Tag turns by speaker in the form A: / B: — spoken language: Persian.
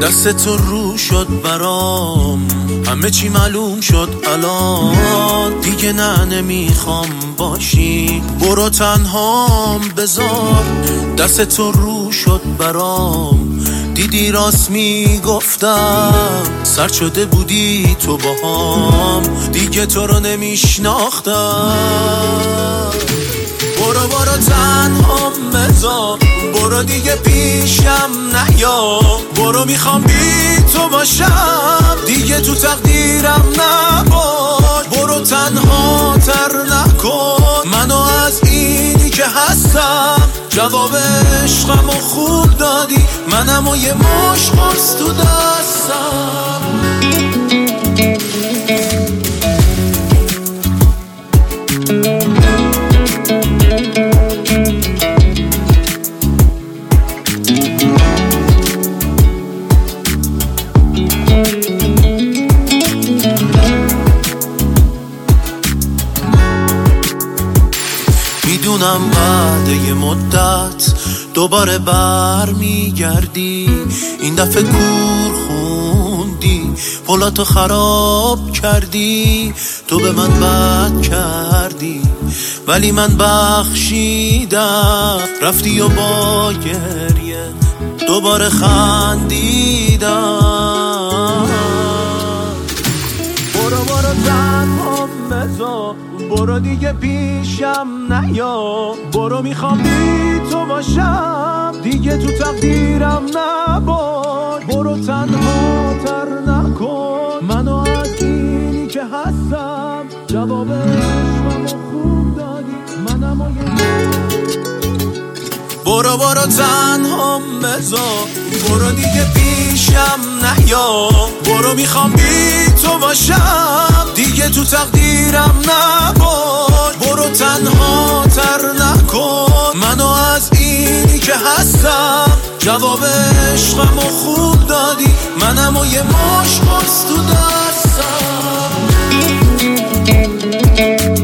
A: دست تو رو شد برام، همه چی معلوم شد الان. دیگه نه نمیخوام باشی، برو تنهام بذار. دست تو رو شد برام، دیدی راست میگفتم، سرد شده بودی تو باهام، دیگه تو رو نمیشناختم. برو تنهام بذار، برو دیگه پیشم نیا، برو میخوام بی تو باشم، دیگه تو تقدیرم نباش. برو تنها تر نکن منو از اینی که هستم، جواب عشقمو خوب دادی، منم و یه مش قرص تو دستم. میدونم بعد یه مدت دوباره بر میگردی، این دفعه کور خوندی، پلاتو خراب کردی، تو به من بد کردی ولی من بخشیدم، رفتی و با گریه دوباره خندیدم. برو تنهام بذار، برو دیگه پیشم نیا، برو میخوام بی تو باشم، دیگه تو تقدیرم نباش. برو تنها تر نکن منو از اینی که هستم، جواب عشقمو خوب دادی، منم و برو تنهام بذار، برو دیگه پیشم نیا، برو میخوام بی تو باشم، دیگه تو تقدیرم نباش. برو تنها تر نکن منو از اینی که هستم، جواب عشقمو خوب دادی، منم و یه مش قرص تو دستم.